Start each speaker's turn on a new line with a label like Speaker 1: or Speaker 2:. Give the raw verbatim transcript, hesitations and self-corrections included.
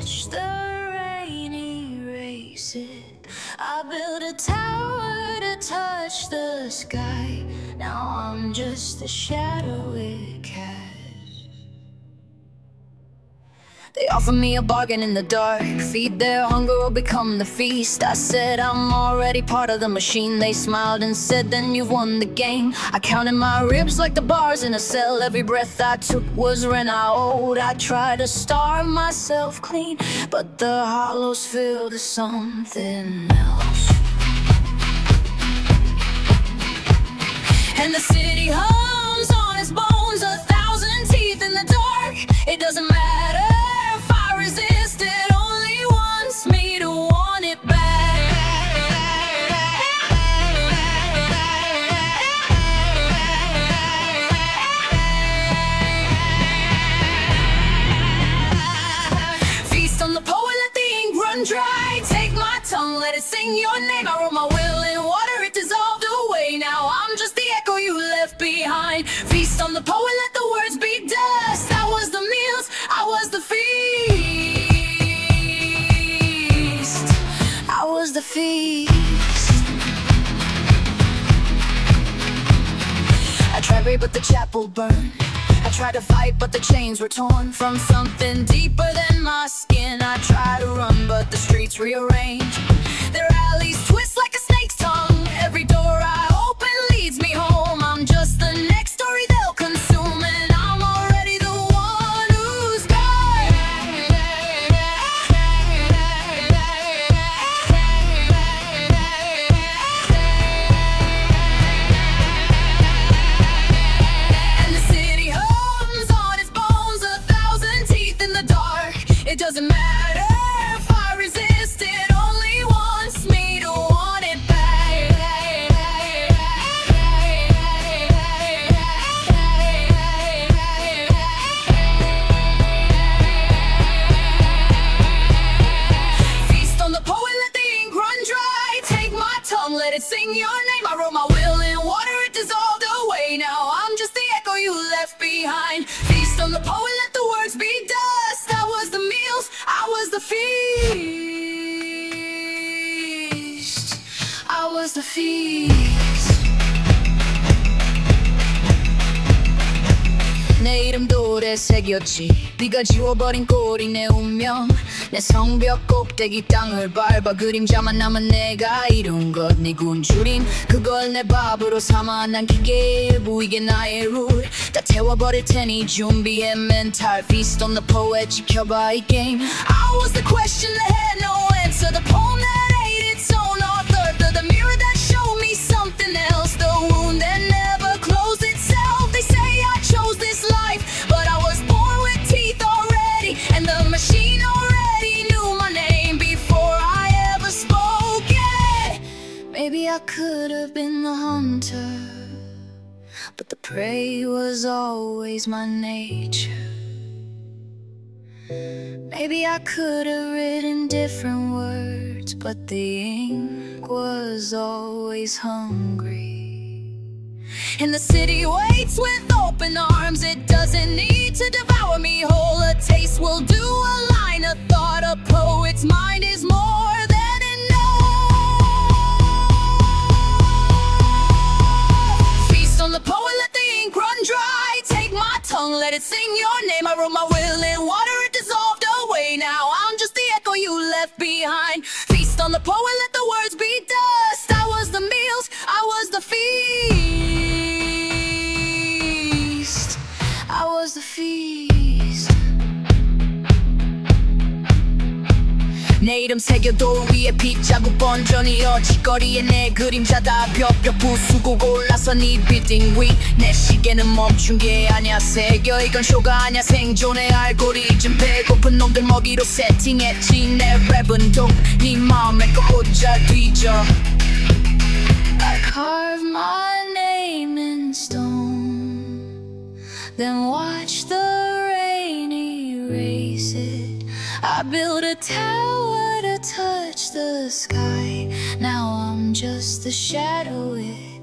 Speaker 1: watch the rain erase it. I built a tower to touch the sky. Now I'm just the shadow it casts. They offer me a bargain in the dark. Feed their hunger or become the feast. I said I'm already part of the machine. They smiled and said, then you've won the game. I counted my ribs like the bars in a cell. Every breath I took was rent I owed. I tried to starve myself clean, but the hollows filled to something else. And the city hums on its bones, a thousand teeth in the dark. It doesn't matter. Dry, take my tongue, let it sing your name. I wrote my will in water, it dissolved away. Now I'm just the echo you left behind. Feast on the poet, let the words be dust. I was the meals, I was the feast. I was the feast. I tried to read but the chapel burned. I tried to fight, but the chains were torn from something deeper than my skin. I tried to run, but the streets rearrange. Their alleys twist like a snake's tongue. Every door I open leads me home. I'm just the next story they'll consume, and I'm already the one who's gone. And the city it doesn't matter if I resist, it only wants me to want it back. Feast on the poet, let the ink run dry. Take my tongue, let it sing your name. I wrote my will in water, it dissolved away. Now I'm just the echo you left behind. Feast on the poet, let the words be dust. I was the meals, I was the feast. I was the feast. 내 이름 돌에 새겼지. 네가 지워버린 꼴이 내 운명. 내 성벽 꼭대기 땅을 밟아 그림자만 남은 내가 이룬 것. 네 굶주림 그걸 내 밥으로 삼아 난 기계에 보이게 나의 룰 다 태워버릴 테니 준비해 멘탈. Feast on the poet, 지켜봐 이 게임. I was the question that had no answer, the poem that ate its own author, the, the mirror that showed me something else, the wound that never closed itself. They say I chose this life, but I was born with teeth already, and the machine already knew my name before I ever spoke it. Maybe I could have been the hunter, but the prey was always my nature. Maybe I could have written different words, but the ink was always hungry. And the city waits with open arms. It doesn't need to devour me whole. A taste will do, a line, a thought. A poet's mind is more than enough. Feast on the poet, let the ink run dry. Take my tongue, let it sing your name. I wrote my will in water, it dissolved away. Now I'm just the echo you left behind. Feast on the poet, let the words be dust. I was the meals, I was the feast. I was the feast. 내 이름 새겨 돌 위에 빗자국 번져니어 짓거리에 내 그림자다 벽벽 부수고 골라서 네 빌딩 위. 내 시계는 멈춘 게 아냐 새겨 이건 쇼가 아냐 생존의 알고리즘. 배고픈 놈들 먹이로 세팅했지. 내 랩은 독네 마음에 꽂아 뒤져. I carve my name in stone, then watch the rain erase it. I built a tower to touch the sky. Now I'm just the shadow it